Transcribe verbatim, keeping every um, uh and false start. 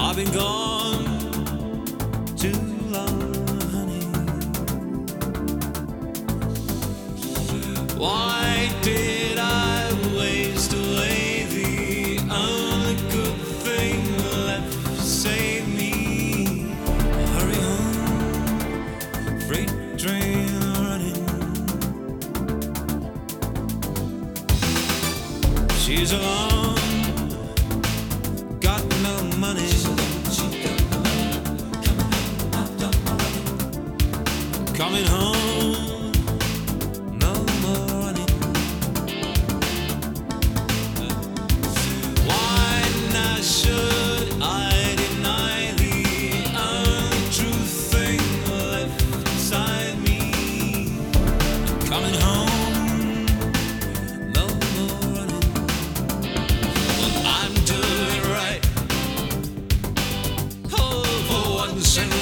I've been gone too long, honey. Why did I waste away the only good thing left to save me? Hurry home, freight train running. She's alone, got no money. Coming home, no more running. Why not should I deny the untrue thing left inside me? Coming home, no more running. Well, I'm doing right. Oh, for once in